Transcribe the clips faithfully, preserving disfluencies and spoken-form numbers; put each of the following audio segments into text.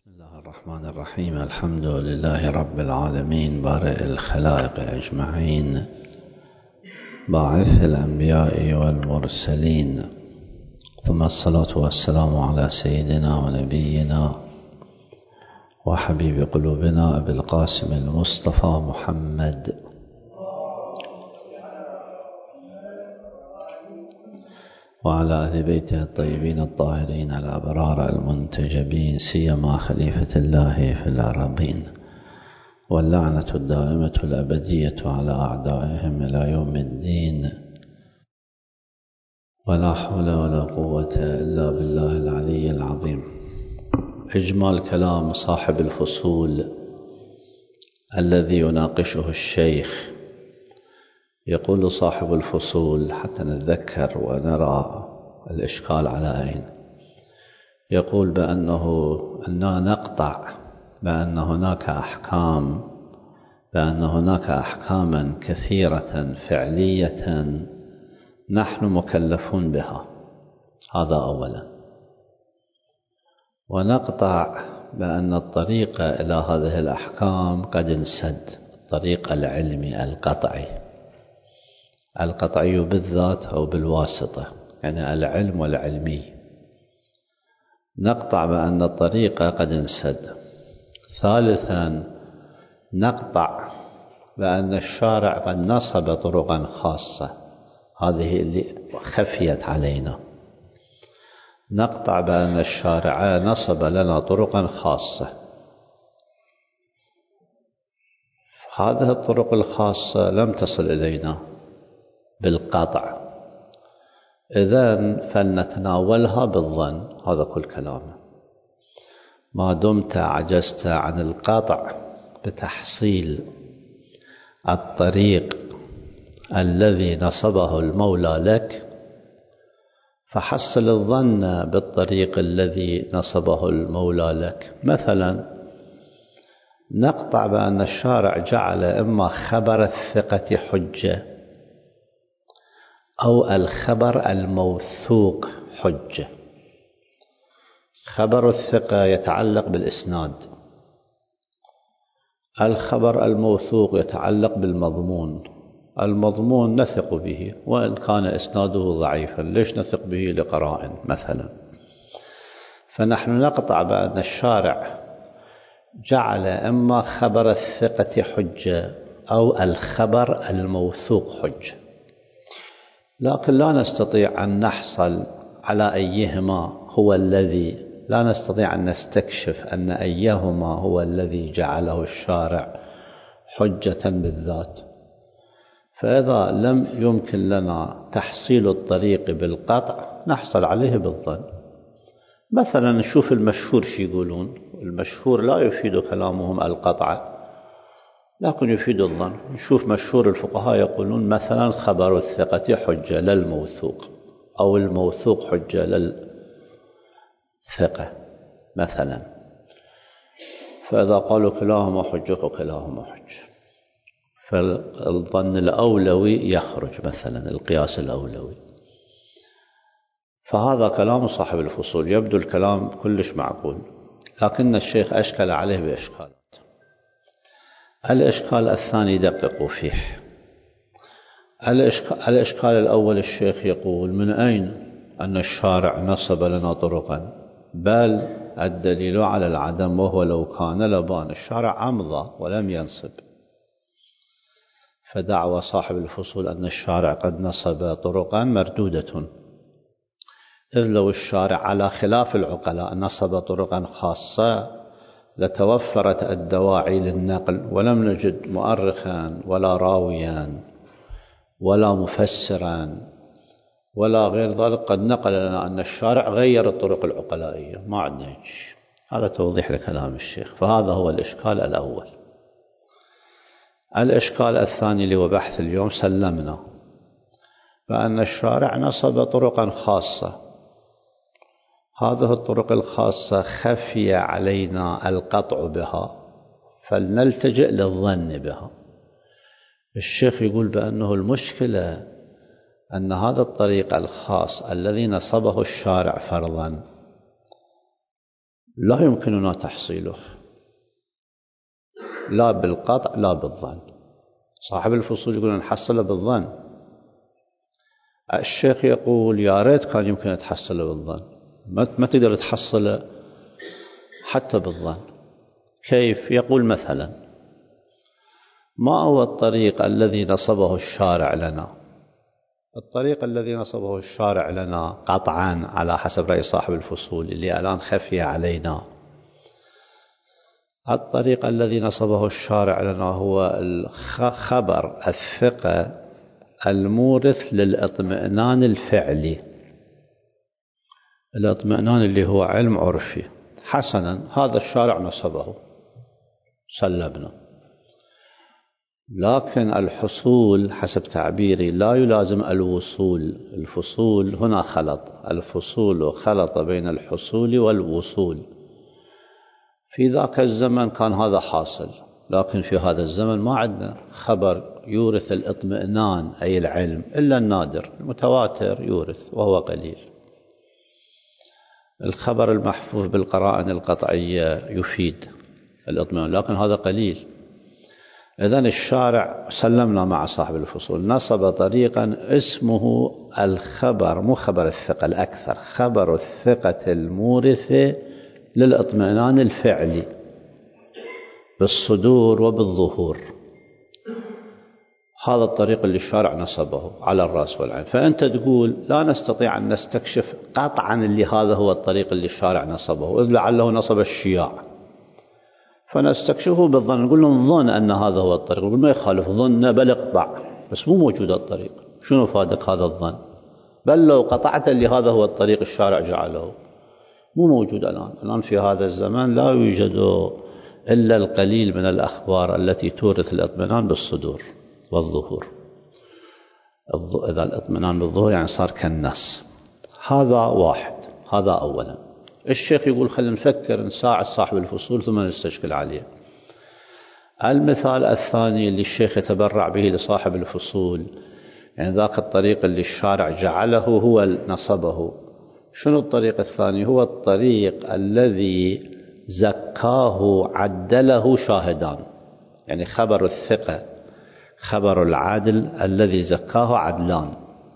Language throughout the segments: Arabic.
بسم الله الرحمن الرحيم. الحمد لله رب العالمين بارئ الخلائق أجمعين، باعث الأنبياء والمرسلين، ثم الصلاة والسلام على سيدنا ونبينا وحبيب قلوبنا أبي القاسم المصطفى محمد وعلى أهل بيته الطيبين الطاهرين الأبرار المنتجبين، سيما خليفة الله في الأرضين، واللعنة الدائمة الأبدية على أعدائهم إلى يوم الدين، ولا حول ولا قوة إلا بالله العلي العظيم. إجمال كلام صاحب الفصول الذي يناقشه الشيخ. يقول صاحب الفصول حتى نتذكر ونرى الإشكال على أين. يقول بأنه أننا نقطع بأن هناك أحكام بأن هناك أحكاما كثيرة فعلية نحن مكلفون بها، هذا أولا. ونقطع بأن الطريق إلى هذه الأحكام قد انسد، الطريق العلمي القطعي القطعي بالذات أو بالواسطة، يعني العلم والعلمي. نقطع بأن الطريق قد انسد. ثالثا نقطع بأن الشارع قد نصب طرقا خاصة، هذه اللي خفيت علينا. نقطع بأن الشارع نصب لنا طرقا خاصة، هذه الطرق الخاصة لم تصل إلينا بالقطع، إذن فلنتناولها بالظن. هذا كل كلامه. ما دمت عجزت عن القطع بتحصيل الطريق الذي نصبه المولى لك، فحصل الظن بالطريق الذي نصبه المولى لك. مثلا نقطع بأن الشارع جعل إما خبر الثقة حجة أو الخبر الموثوق حجة. خبر الثقة يتعلق بالإسناد، الخبر الموثوق يتعلق بالمضمون. المضمون نثق به وإن كان إسناده ضعيفا، ليش نثق به؟ لقرائن مثلا. فنحن نقطع بأن الشارع جعل إما خبر الثقة حجة أو الخبر الموثوق حجة، لكن لا نستطيع أن نحصل على أيهما هو الذي لا نستطيع أن نستكشف أن أيهما هو الذي جعله الشارع حجة بالذات. فإذا لم يمكن لنا تحصيل الطريق بالقطع، نحصل عليه بالظن. مثلا نشوف المشهور شي يقولون. المشهور لا يفيد كلامهم القطع، لكن يفيد الظن. نشوف مشهور الفقهاء يقولون مثلا خبر الثقة حجة للموثوق، أو الموثوق حجة للثقة مثلا. فإذا قالوا كلاهما حجة فكلاهما حجة، فالظن الأولوي يخرج، مثلا القياس الأولوي. فهذا كلام صاحب الفصول. يبدو الكلام كلش معقول، لكن الشيخ أشكل عليه بإشكالات. الإشكال الثاني دققوا فيه. الإشكال الأول، الشيخ يقول من أين أن الشارع نصب لنا طرقا؟ بل الدليل على العدم، وهو لو كان لبان الشارع أمضى ولم ينصب. فدعوى صاحب الفصول أن الشارع قد نصب طرقا مردودة، إذ لو الشارع على خلاف العقلاء نصب طرقا خاصة لتوفرت الدواعي للنقل، ولم نجد مؤرخا ولا راويا ولا مفسرا ولا غير ذلك قد نقل لنا أن الشارع غير الطرق العقلائية. ما عندنا شيء. هذا توضيح لكلام الشيخ. فهذا هو الإشكال الأول. الإشكال الثاني اللي هو بحث اليوم، سلمنا بأن الشارع نصب طرقا خاصة. هذه الطرق الخاصة خفي علينا القطع بها، فلنلتجئ للظن بها. الشيخ يقول بأنه المشكلة أن هذا الطريق الخاص الذي نصبه الشارع فرضا لا يمكننا تحصيله لا بالقطع لا بالظن. صاحب الفصول يقول نحصله بالظن، الشيخ يقول يا ريت كان يمكن تحصله بالظن، ما تقدر تحصله حتى بالظن. كيف؟ يقول مثلا ما هو الطريق الذي نصبه الشارع لنا؟ الطريق الذي نصبه الشارع لنا قطعا على حسب رأي صاحب الفصول اللي الآن خفي علينا، الطريق الذي نصبه الشارع لنا هو الخبر الثقة المورث للاطمئنان الفعلي، الاطمئنان اللي هو علم عرفي. حسنا، هذا الشارع نصبه سلمنا، لكن الحصول حسب تعبيري لا يلازم الوصول. الفصول هنا خلط، الفصول خلط بين الحصول والوصول. في ذاك الزمن كان هذا حاصل، لكن في هذا الزمن ما عندنا خبر يورث الاطمئنان أي العلم إلا النادر، المتواتر يورث وهو قليل. الخبر المحفوظ بالقرائن القطعية يفيد الاطمئنان، لكن هذا قليل. إذن الشارع سلمنا مع صاحب الفصول نصب طريقا اسمه الخبر، مو خبر الثقة الأكثر، خبر الثقة المورثة للاطمئنان الفعلي بالصدور وبالظهور. هذا الطريق اللي الشارع نصبه على الرأس والعين. فأنت تقول لا نستطيع أن نستكشف قطعا اللي هذا هو الطريق اللي الشارع نصبه، إذ لعله نصب الشياع، فنستكشفه بالظن، نقول له نظن أن هذا هو الطريق، نقول ما يخالف ظن بل اقطع، بس مو موجود الطريق، شنو فادك هذا الظن؟ بل لو قطعت اللي هذا هو الطريق الشارع جعله، مو موجود الآن. الآن في هذا الزمان لا يوجد إلا القليل من الأخبار التي تورث الاطمئنان بالصدور والظهور. إذا الاطمئنان بالظهور يعني صار كالنص. هذا واحد، هذا أولا. الشيخ يقول خلينا نفكر نساعد صاحب الفصول ثم نستشكل عليه. المثال الثاني اللي الشيخ يتبرع به لصاحب الفصول، يعني ذاك الطريق اللي الشارع جعله هو نصبه. شنو الطريق الثاني؟ هو الطريق الذي زكاه عدله شاهدان، يعني خبر الثقة خبر العدل الذي زكاه عدلان،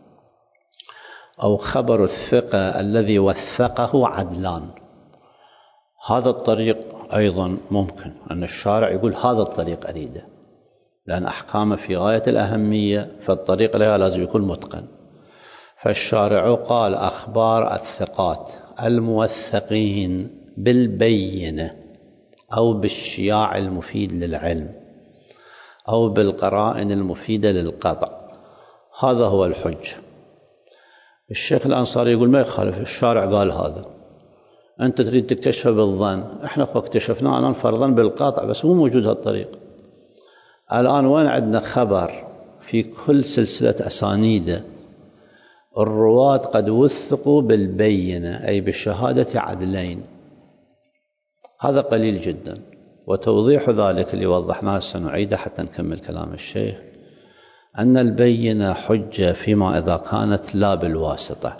أو خبر الثقة الذي وثقه عدلان. هذا الطريق أيضا ممكن أن الشارع يقول هذا الطريق أريده، لأن أحكامه في غاية الأهمية، فالطريق لها لازم يكون متقن. فالشارع قال أخبار الثقات الموثقين بالبينة أو بالشياع المفيد للعلم أو بالقرائن المفيدة للقطع، هذا هو الحج. الشيخ الأنصاري يقول ما يخالف، الشارع قال هذا، أنت تريد تكتشفه بالظن، إحنا خو اكتشفناه الآن فرضا بالقطع، بس مو موجود هالطريق. الآن وين عندنا خبر في كل سلسلة أسانيده الرواة قد وثقوا بالبينة أي بالشهادة عدلين؟ هذا قليل جدا. وتوضيح ذلك اللي وضحناه سنعيده حتى نكمل كلام الشيخ، أن البينة حجة فيما إذا كانت لا بالواسطة.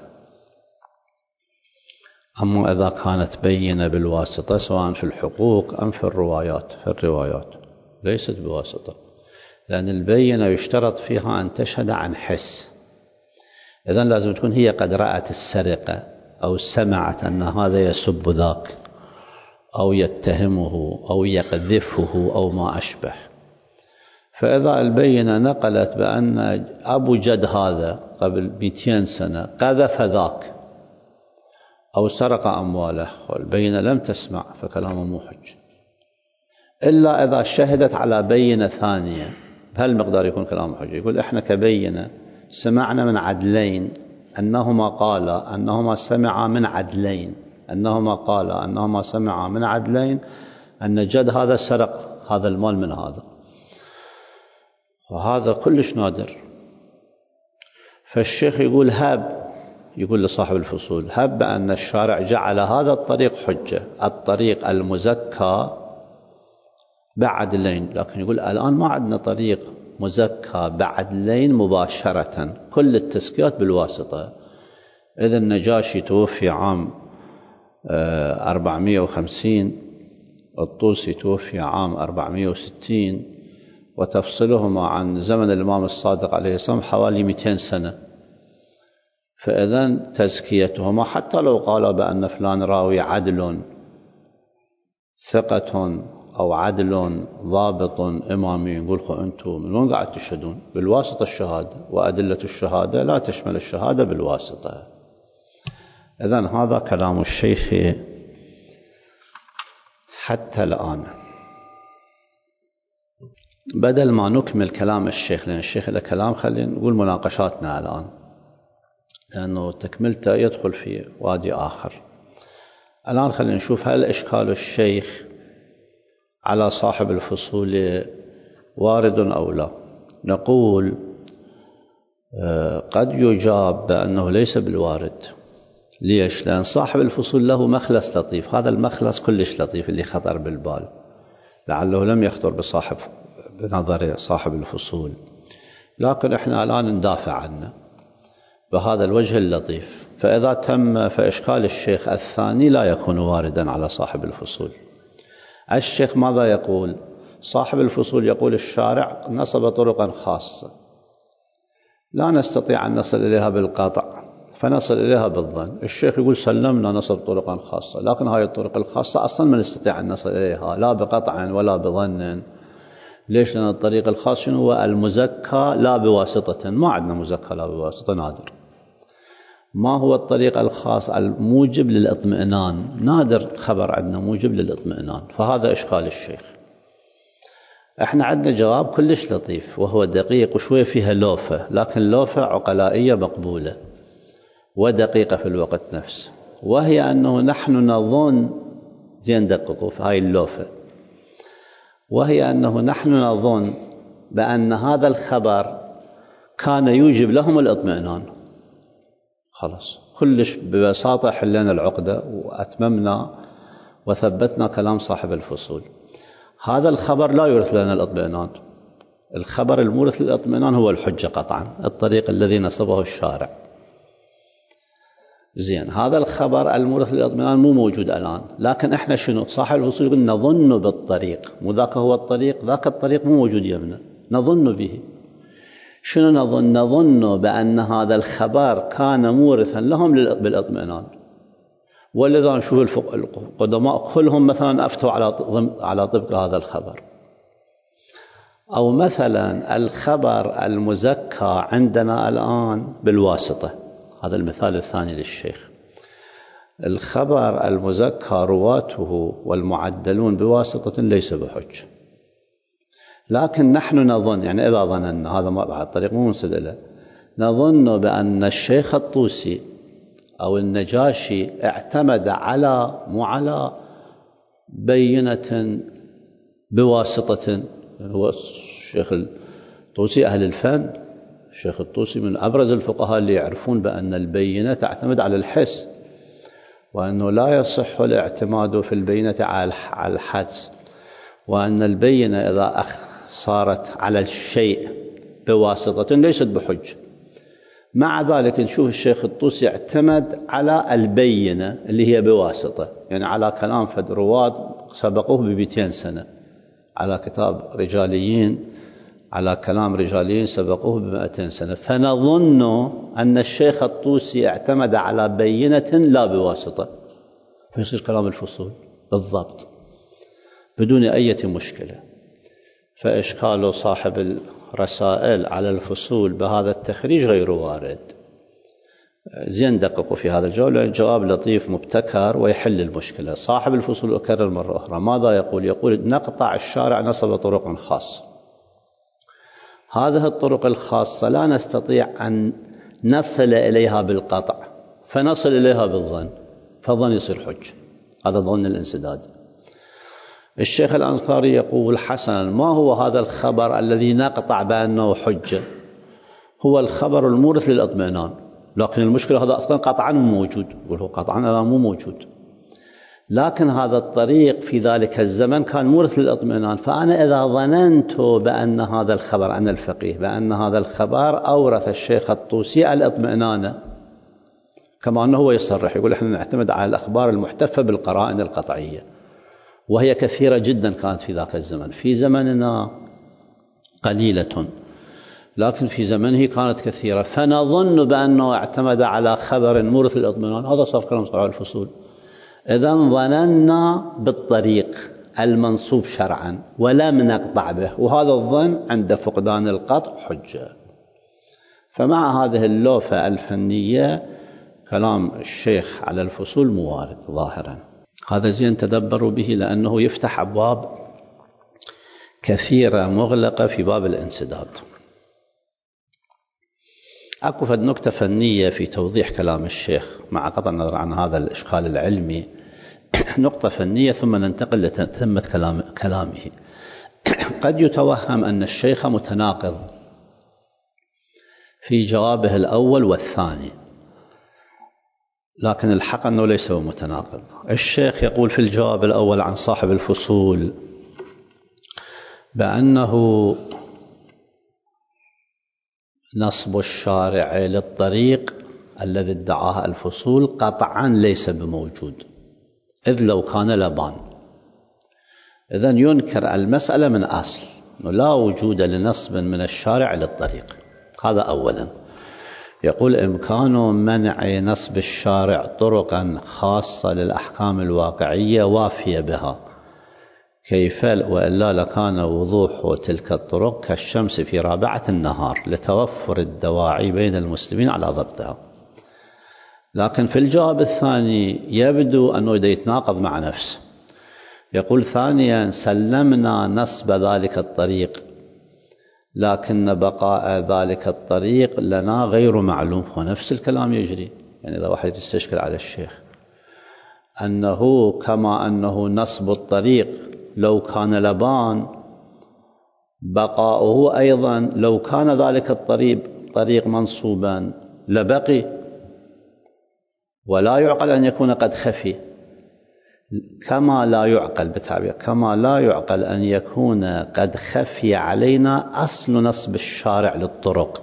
أما إذا كانت بينة بالواسطة سواء في الحقوق أم في الروايات في الروايات ليست بواسطة، لأن البينة يشترط فيها أن تشهد عن حس. إذن لازم تكون هي قد رأت السرقة أو سمعت أن هذا يسب ذاك أو يتهمه أو يقذفه أو ما أشبه. فإذا البينة نقلت بأن أبو جد هذا قبل مئتين سنة قذف ذاك أو سرق أمواله، والبينة لم تسمع، فكلامه مو حج إلا إذا شهدت على بينة ثانية بهالمقدار يكون كلامه حج. يقول إحنا كبينة سمعنا من عدلين أنهما قالا أنهما سمعا من عدلين أنهما قالا أنهما سمعا من عدلين أن جد هذا سرق هذا المال من هذا، وهذا كلش نادر. فالشيخ يقول هب، يقول لصاحب الفصول هب أن الشارع جعل هذا الطريق حجة، الطريق المزكى بعدلين، لكن يقول الآن ما عندنا طريق مزكى بعدلين مباشرة، كل التزكيات بالواسطة. إذا النجاشي توفي عام أربعمائة وخمسين، الطوسي توفي عام أربعمائة وستين، وتفصلهما عن زمن الإمام الصادق عليه السلام حوالي مئتين سنة. فإذن تزكيتهما حتى لو قال بأن فلان راوي عدل ثقة أو عدل ضابط إمامي، يقول خو أنتم من وين قاعد تشهدون؟ بالواسطة الشهادة، وأدلة الشهادة لا تشمل الشهادة بالواسطة. إذن هذا كلام الشيخ حتى الآن. بدل ما نكمل كلام الشيخ، لأن الشيخ له كلام، خلينا نقول مناقشاتنا الآن، لأنه تكملته يدخل في وادي آخر. الآن خلينا نشوف هل إشكال الشيخ على صاحب الفصول وارد أو لا. نقول قد يجاب بأنه ليس بالوارد. ليش؟ لأن صاحب الفصول له مخلص لطيف، هذا المخلص كلش لطيف اللي خطر بالبال، لعله لم يخطر بصاحب بنظر صاحب الفصول، لكن احنا الآن ندافع عنه بهذا الوجه اللطيف. فإذا تم فإشكال الشيخ الثاني لا يكون واردا على صاحب الفصول. الشيخ ماذا يقول؟ صاحب الفصول يقول الشارع نصب طرقا خاصة لا نستطيع أن نصل إليها بالقطع، فنصل إليها بالظن. الشيخ يقول سلمنا نصب طرقا خاصة، لكن هاي الطرق الخاصة أصلا ما نستطيع أن نصل إليها لا بقطع ولا بظن. ليش؟ لأن الطريق الخاص شنو هو؟ المزكى لا بواسطة. ما عندنا مزكى لا بواسطة، نادر. ما هو الطريق الخاص؟ الموجب للإطمئنان، نادر خبر عندنا موجب للإطمئنان. فهذا إشكال الشيخ. احنا عندنا جواب كلش لطيف وهو دقيق وشوية فيها لوفة، لكن لوفة عقلائية مقبولة ودقيقة في الوقت نفسه، وهي أنه نحن نظن، زين دققوا في هاي اللوفة، وهي أنه نحن نظن بأن هذا الخبر كان يوجب لهم الإطمئنان. خلاص كلش ببساطة حلنا العقدة وأتممنا وثبتنا كلام صاحب الفصول. هذا الخبر لا يورث لنا الإطمئنان. الخبر المورث للإطمئنان هو الحجة قطعا، الطريق الذي نصبه الشارع. زين، هذا الخبر المورث للإطمئنان مو موجود الآن، لكن احنا شنو؟ صاحب الفصول يقول نظن بالطريق، مو ذاك هو الطريق، ذاك الطريق مو موجود يمنا، نظن به. شنو نظن؟ نظن بأن هذا الخبر كان مورثا لهم بالإطمئنان. ولذا نشوف القدماء كلهم مثلا أفتوا على على طبق هذا الخبر. أو مثلا الخبر المزكى عندنا الآن بالواسطة، هذا المثال الثاني للشيخ. الخبر المزكى رواته والمعدلون بواسطة ليس بحج، لكن نحن نظن، يعني إذا ظننا، هذا ما بعد طريق مو منسد، نظن بأن الشيخ الطوسي أو النجاشي اعتمد على مو على بينة بواسطة. هو الشيخ الطوسي أهل الفن، الشيخ الطوسي من أبرز الفقهاء اللي يعرفون بأن البينة تعتمد على الحس، وأنه لا يصح الاعتماد في البينة على الحدس، وأن البينة إذا صارت على الشيء بواسطة ليست بحج. مع ذلك نشوف الشيخ الطوسي اعتمد على البينة اللي هي بواسطة، يعني على كلام فد رواد سبقوه بمئتين سنة، على كتاب رجاليين، على كلام رجاليين سبقوه بمئتين سنة. فنظن أن الشيخ الطوسي اعتمد على بينة لا بواسطة، فيصير كلام الفصول بالضبط بدون أي مشكلة. فإشكال صاحب الرسائل على الفصول بهذا التخريج غير وارد. زين دققوا في هذا الجواب، لأن الجواب لطيف مبتكر ويحل المشكلة. صاحب الفصول أكرر مرة أخرى ماذا يقول؟ يقول نقطع الشارع نصب طرق خاصة. هذه الطرق الخاصة لا نستطيع أن نصل إليها بالقطع، فنصل إليها بالظن، فالظن يصير حج، هذا ظن الانسداد. الشيخ الأنصاري يقول حسنا، ما هو هذا الخبر الذي نقطع بأنه حجة؟ هو الخبر المورث للإطمئنان، لكن المشكلة هذا أصلا قطعا مو موجود، يقول هو قطعا هذا مو موجود، لكن هذا الطريق في ذلك الزمن كان مورث للإطمئنان. فأنا إذا ظننت بأن هذا الخبر، أنا الفقيه، بأن هذا الخبر أورث الشيخ الطوسي الإطمئنان كما أنه هو يصرح يقول إحنا نعتمد على الأخبار المحتفة بالقرائن القطعية، وهي كثيرة جدا كانت في ذاك الزمن. في زمننا قليلة، لكن في زمنه كانت كثيرة، فنظن بأنه اعتمد على خبر مورث الإطمئنان. هذا صار كلام صاحب الفصول. إذن ظننا بالطريق المنصوب شرعا ولم نقطع به، وهذا الظن عند فقدان القطع حجة. فمع هذه اللوفة الفنية كلام الشيخ على الفصول موارد ظاهرا. هذا زين تدبروا به، لأنه يفتح أبواب كثيرة مغلقة في باب الانسداد. أكو فد نكتة فنية في توضيح كلام الشيخ مع قطع النظر عن هذا الإشكال العلمي، نقطة فنية ثم ننتقل لتتمة كلام كلامه. قد يتوهم أن الشيخ متناقض في جوابه الأول والثاني، لكن الحق أنه ليس متناقض. الشيخ يقول في الجواب الأول عن صاحب الفصول بأنه نصب الشارع للطريق الذي ادعاه الفصول قطعا ليس بموجود، إذ لو كان لبان. إذن ينكر المسألة من أصل، لا وجود لنصب من الشارع للطريق. هذا أولا. يقول إمكان منع نصب الشارع طرقا خاصة للأحكام الواقعية وافية بها، كيف وإلا لكان وضوح تلك الطرق كالشمس في رابعة النهار لتوفر الدواعي بين المسلمين على ضبطها. لكن في الجواب الثاني يبدو أنه يتناقض مع نفسه. يقول ثانيا سلمنا نصب ذلك الطريق، لكن بقاء ذلك الطريق لنا غير معلوم. ونفس الكلام يجري. يعني إذا واحد يستشكل على الشيخ أنه كما أنه نصب الطريق لو كان لبان، بقاؤه أيضا لو كان ذلك الطريق طريق منصوبا لبقي، ولا يعقل أن يكون قد خفي، كما لا يعقل بتعبير كما لا يعقل أن يكون قد خفي علينا أصل نصب الشارع للطرق،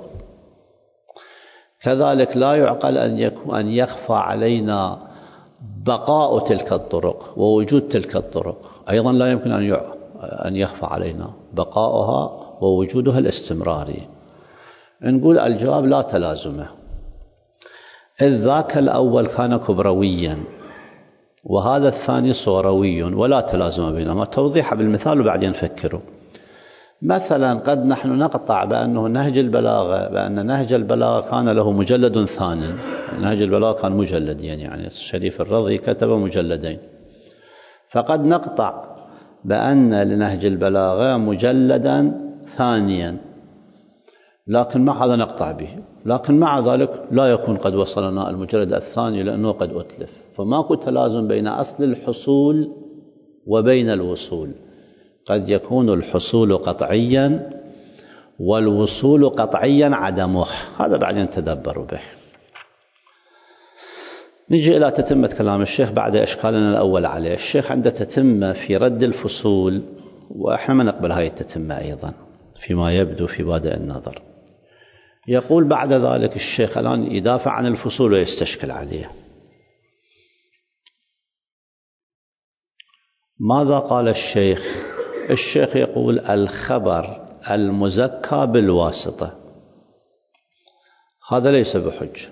كذلك لا يعقل أن يكون أن يخفى علينا بقاء تلك الطرق ووجود تلك الطرق. أيضا لا يمكن أن أن يخفى علينا بقاؤها ووجودها الاستمراري. نقول الجواب لا تلازمه، إذ ذاك الأول كان كبرويا وهذا الثاني صوروي، ولا تلازم بينهما. توضيح بالمثال وبعدين نفكره. مثلا قد نحن نقطع بأنه نهج البلاغة بأن نهج البلاغة كان له مجلد ثاني. نهج البلاغة كان مجلدين، يعني الشريف الرضي كتب مجلدين، فقد نقطع بأن لنهج البلاغة مجلدا ثانيا، لكن مع هذا نقطع به. لكن مع ذلك لا يكون قد وصلنا المجلد الثاني لأنه قد أتلف. فماكو تلازم بين أصل الحصول وبين الوصول. قد يكون الحصول قطعيا والوصول قطعيا عدمه. هذا بعدين تدبروا به. نجي إلى تتمة كلام الشيخ بعد إشكالنا الأول عليه. الشيخ عنده تتمة في رد الفصول، وإحنا ما نقبل هاي التتمة أيضا فيما يبدو في بادئ النظر. يقول بعد ذلك الشيخ الآن يدافع عن الفصول ويستشكل عليه. ماذا قال الشيخ؟ الشيخ يقول الخبر المزكى بالواسطة هذا ليس بحجة.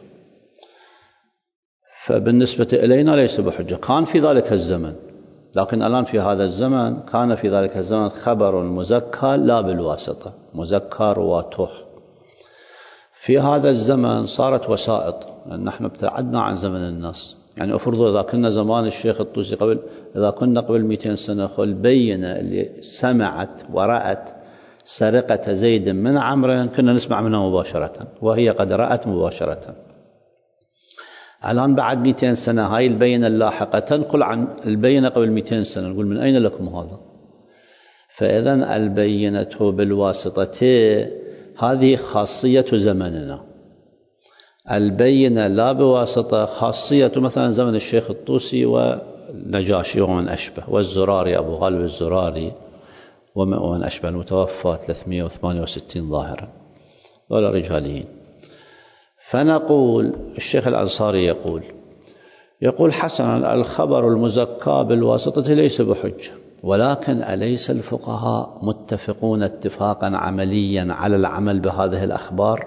فبالنسبة إلينا ليس بحجة. كان في ذلك الزمن، لكن الآن في هذا الزمن كان في ذلك الزمن خبر مزكى لا بالواسطة، مزكى رواته. في هذا الزمن صارت وسائط، لأن نحن ابتعدنا عن زمن النص. يعني أفرضوا إذا كنا زمان الشيخ الطوسي قبل إذا كنا قبل مئتين سنة البينة اللي سمعت ورأت سرقة زيد من عمرو كنا نسمع منها مباشرة، وهي قد رأت مباشرة. الآن بعد مئتين سنة هاي البينة اللاحقة تنقل عن البينة قبل مئتين سنة، نقول من أين لكم هذا؟ فإذن البينة بالواسطة هذه خاصية زمننا. البينة لا بواسطة خاصية مثلا زمن الشيخ الطوسي والنجاشي ومن أشبه، والزراري أبو غالب الزراري ومن أشبه المتوفى ثلاثمئة وثمانية وستين ظاهرا، ولا رجاليين. فنقول الشيخ الأنصاري يقول يقول حسنا الخبر المزكى بالواسطة ليس بحجة، ولكن أليس الفقهاء متفقون اتفاقا عمليا على العمل بهذه الأخبار؟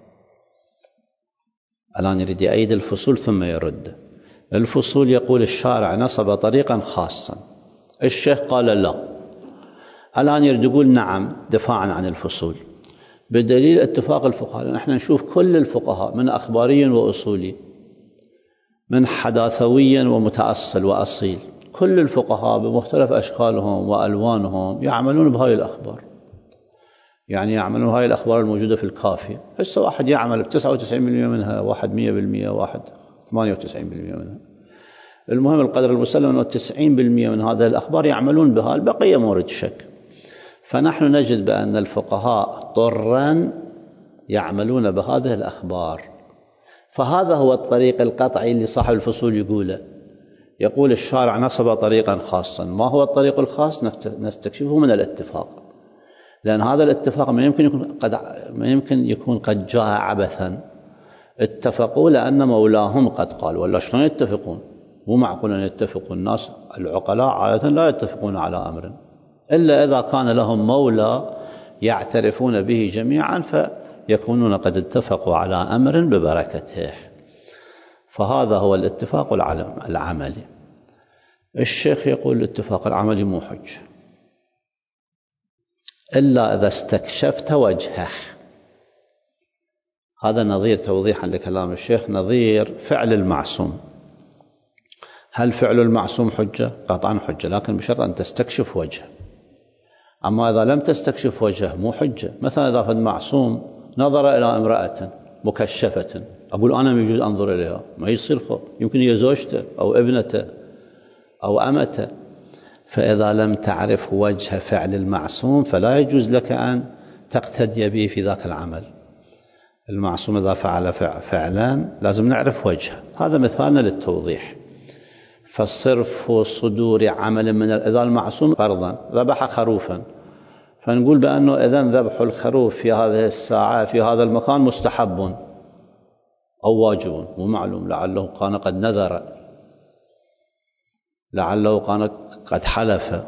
الآن يريد يأيد الفصول ثم يرد. الفصول يقول الشارع نصب طريقا خاصا، الشيخ قال لا. الآن يريد يقول نعم دفاعا عن الفصول بدليل اتفاق الفقهاء. نحن نشوف كل الفقهاء من أخباري وأصولي، من حداثوي ومتأصل وأصيل، كل الفقهاء بمختلف أشكالهم وألوانهم يعملون بهاي الأخبار، يعني يعملون هاي الأخبار الموجودة في الكافي. هسه واحد يعمل بتسعة وتسعين بالمئة منها، واحد مية بالمئة، واحد ثمانية وتسعين بالمئة منها. المهم القدر المسلم أنه تسعين بالمئة من هذه الأخبار يعملون بها، البقية مورد شك. فنحن نجد بأن الفقهاء طرا يعملون بهذه الأخبار. فهذا هو الطريق القطعي اللي صاحب الفصول يقوله. يقول الشارع نصب طريقا خاصا. ما هو الطريق الخاص؟ نستكشفه من الاتفاق، لأن هذا الاتفاق ما يمكن يكون قد ما يمكن يكون قد جاء عبثا. اتفقوا لأن مولاهم قد قال، ولا شلون يتفقون؟ مو معقول أن يتفقوا. الناس العقلاء عادة لا يتفقون على أمر إلا إذا كان لهم مولى يعترفون به جميعا، فيكونون قد اتفقوا على أمر ببركته. فهذا هو الاتفاق العملي. الشيخ يقول الاتفاق العملي مو حجة إلا إذا استكشفت وجهه. هذا نظير توضيحا لكلام الشيخ، نظير فعل المعصوم. هل فعل المعصوم حجة؟ قطعا حجة، لكن بشرط أن تستكشف وجهه. أما إذا لم تستكشف وجهه مو حجة. مثلا إذا فد معصوم نظر إلى امرأة مكشفة، أقول أنا ما يجوز أنظر إليها، ما يصير خو، يمكن هي زوجته أو ابنته أو أمته. فإذا لم تعرف وجه فعل المعصوم فلا يجوز لك أن تقتدي به في ذاك العمل. المعصوم إذا فعل فعلا لازم نعرف وجهه. هذا مثالنا للتوضيح. فالصرف صدور عمل من إذا المعصوم فرضا ذبح خروفا، فنقول بأنه إذن ذبح الخروف في هذه الساعة في هذا المكان مستحب أو واجب، مو معلوم. لعله كان قد نذر، لعله كان قد حلف،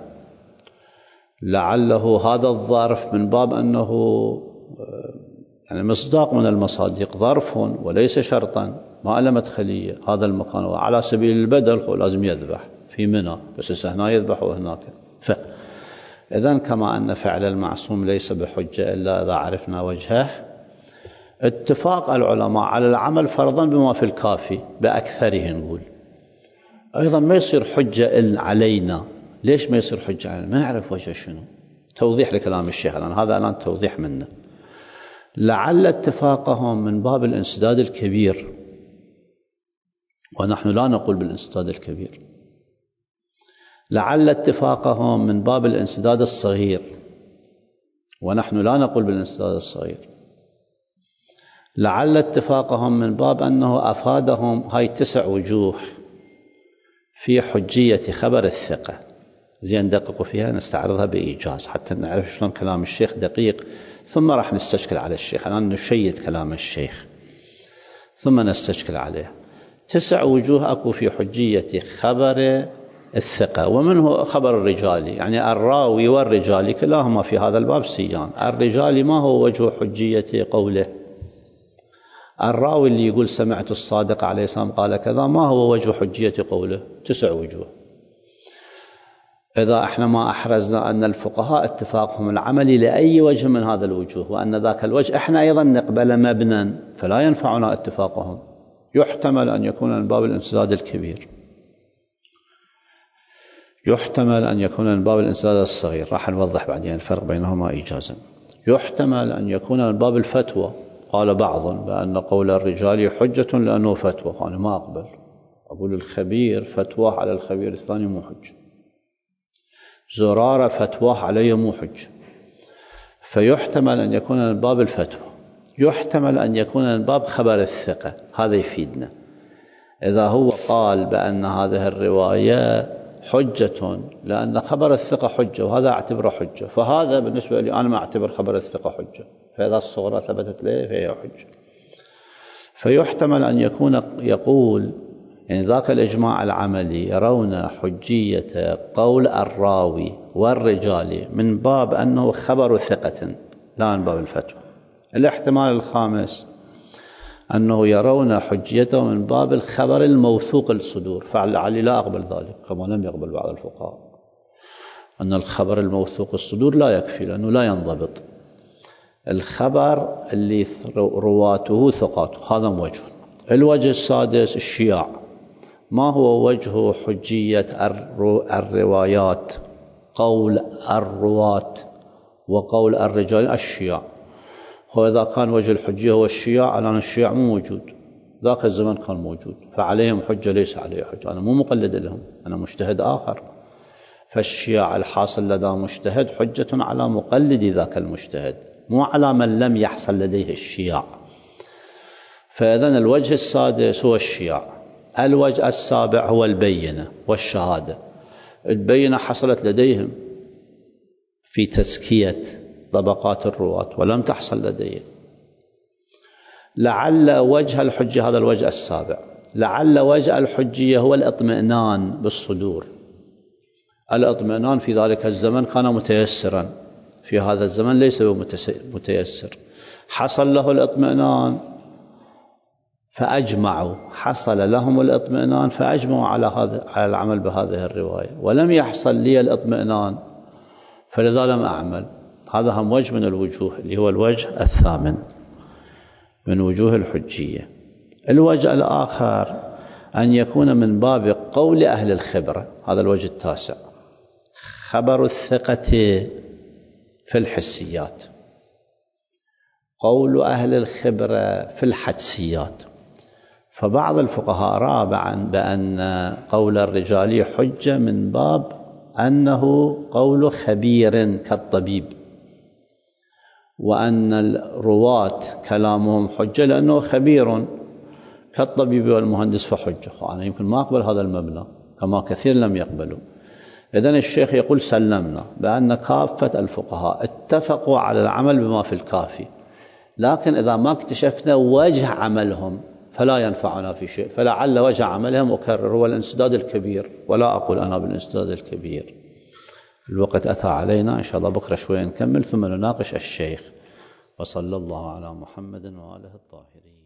لعله هذا الظرف من باب أنه يعني مصداق من المصادق، ظرف وليس شرطا، ما له مدخلية. هذا المكان وعلى سبيل البدل لازم يذبح في منى، بس هنا يذبح وهناك. فإذن كما أن فعل المعصوم ليس بحجة إلا إذا عرفنا وجهه. اتفاق العلماء على العمل فرضا بما في الكافي بأكثره نقول أيضا ما يصير حجة علينا. ليش ما يصير حجة علينا؟ ما نعرف وجهه شنو. توضيح لكلام الشيخ الآن، هذا الآن توضيح منه. لعل اتفاقهم من باب الانسداد الكبير، ونحن لا نقول بالانسداد الكبير. لعل اتفاقهم من باب الانسداد الصغير، ونحن لا نقول بالانسداد الصغير. لعل اتفاقهم من باب أنه أفادهم هاي تسع وجوه في حجية خبر الثقة. زين دققوا فيها، نستعرضها بإيجاز حتى نعرف شلون كلام الشيخ دقيق، ثم راح نستشكل على الشيخ. الآن نشيد كلام الشيخ ثم نستشكل عليه. تسع وجوه أكو في حجية خبر الثقة، ومنه خبر الرجالي، يعني الراوي والرجالي كلاهما في هذا الباب سيان. الرجالي ما هو وجه حجية قوله؟ الراوي اللي يقول سمعت الصادق عليه السلام قال كذا، ما هو وجه حجية قوله؟ تسع وجوه. إذا احنا ما أحرزنا أن الفقهاء اتفاقهم العملي لأي وجه من هذا الوجوه، وأن ذاك الوجه احنا أيضا نقبل مبنى، فلا ينفعنا اتفاقهم. يحتمل أن يكون من باب الانسداد الكبير، يحتمل أن يكون من باب الانسداد الصغير. راح نوضح بعدين الفرق بينهما إيجازا. يحتمل أن يكون من باب الفتوى. قال بعض بأن قول الرجال حجة لأنه فتوى، أنا ما أقبل، أقول الخبير فتواه على الخبير الثاني مو حجة، زرارة فتواه علي مو حجة. فيحتمل أن يكون من باب الفتوى، يحتمل أن يكون من باب خبر الثقة. هذا يفيدنا. إذا هو قال بأن هذه الرواية حجة لأن خبر الثقة حجة وهذا أعتبره حجة، فهذا بالنسبة لي أنا ما أعتبر خبر الثقة حجة، فإذا الصغرى ثبتت لي فهي حجة. فيحتمل أن يكون يقول يعني ذاك الإجماع العملي يرون حجية قول الراوي والرجال من باب أنه خبر ثقة لا من باب الفتوى. الاحتمال الخامس أنه يرون حجيته من باب الخبر الموثوق الصدور، فعلي لا أقبل ذلك كما لم يقبل بعض الفقهاء، أن الخبر الموثوق الصدور لا يكفي لأنه لا ينضبط. الخبر اللي رواته ثقات هذا وجه. الوجه السادس الشياع. ما هو وجه حجية الروايات قول الرواة وقول الرجال؟ الشياع. وإذا كان وجه الحجية هو الشياع، الآن الشياع مو موجود، ذاك الزمن كان موجود، فعليهم حجة ليس عليه حجة. أنا مو مقلد لهم، أنا مجتهد آخر. فالشياع الحاصل لدى مجتهد حجة على مقلد ذاك المجتهد، مو على من لم يحصل لديه الشياع. فإذن الوجه السادس هو الشياع. الوجه السابع هو البينة والشهادة. البينة حصلت لديهم في تزكية طبقات الرواة ولم تحصل لديهم. لعل وجه الحجة، هذا الوجه السابع، لعل وجه الحجية هو الاطمئنان بالصدور. الاطمئنان في ذلك الزمن كان متيسرا، في هذا الزمن ليس متيسر. حصل له الاطمئنان فأجمعوا، حصل لهم الاطمئنان فأجمعوا على هذا على العمل بهذه الرواية، ولم يحصل لي الاطمئنان فلذا لم أعمل. هذا هم وجه من الوجوه اللي هو الوجه الثامن من وجوه الحجية. الوجه الآخر أن يكون من باب قول أهل الخبرة، هذا الوجه التاسع. خبر الثقة في الحسيات، قول أهل الخبرة في الحدسيات. فبعض الفقهاء رأى بأن قول الرجال حجة من باب أنه قول خبير كالطبيب، وأن الرواة كلامهم حجة لأنه خبير كالطبيب والمهندس فحجة. أنا يمكن ما أقبل هذا المبنى كما كثير لم يقبلوا. إذن الشيخ يقول سلمنا بأن كافة الفقهاء اتفقوا على العمل بما في الكافي، لكن إذا ما اكتشفنا وجه عملهم فلا ينفعنا في شيء. فلعل وجه عملهم أكرر هو الانسداد الكبير، ولا أقول أنا بالانسداد الكبير. الوقت أتى علينا، إن شاء الله بكرة شوية نكمل ثم نناقش الشيخ. وصلى الله على محمد وآله الطاهرين.